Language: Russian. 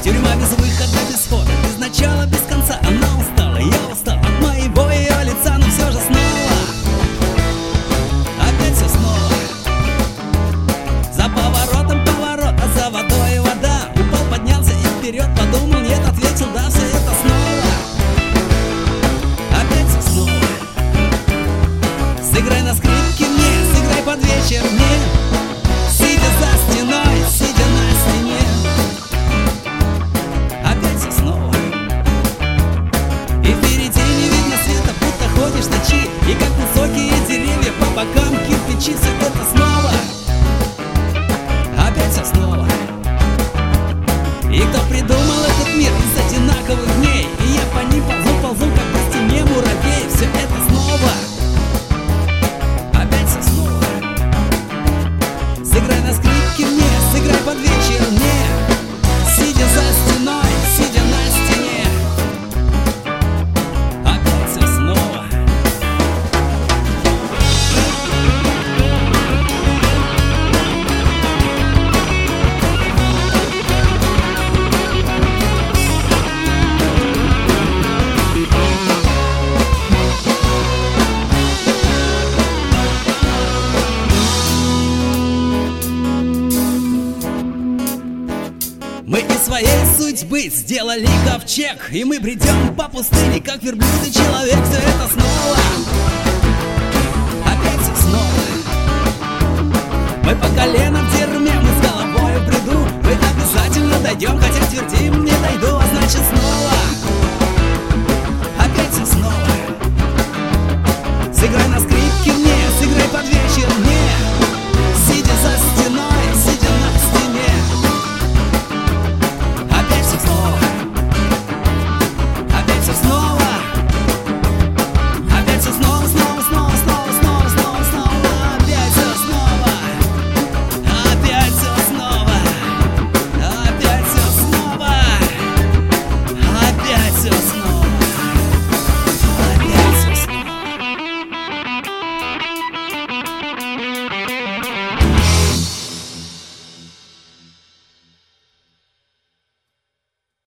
Тюрьма без выхода, без хода, без начала, без конца. Она устала, я устал от моего ее лица, но все же снова, опять все снова. За поворотом поворот, а за водой вода. Упал, поднялся и вперед, подумал, нет, ответил, да, все это снова, опять все снова. Сыграй на скрипке мне, сыграй под вечер мне, сидя за стеной, сидя на стене. Опять все снова. И впереди не видно света, будто ходишь ночи. И как высокие деревья по бокам кирпичи. Все это снова, опять все снова. И кто придумал этот мир из одинаковых дней? И я по ним ползу, как по стене муравей. Все это снова, опять все снова. Сыграй на скрипке мне, сыграй под вечер мне, сидя за стеной, сидя на стене. Опять все снова. Мы из своей судьбы сделали ковчег, и мы бредем по пустыне, как верблюд и человек. Все это снова, опять все снова. Мы по колено в